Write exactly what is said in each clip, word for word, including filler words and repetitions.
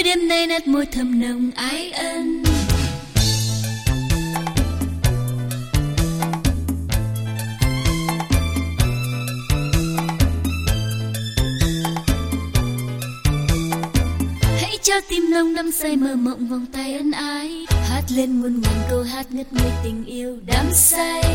vui đêm nay nát môi thầm nồng ái ân. Hãy cho tim nồng đắm say mơ mộng vòng tay ân ái, hát lên muôn ngàn câu hát ngất ngây tình yêu đắm say.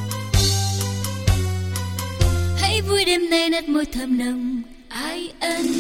Vui đêm nay nát môi thơm nồng ái ân.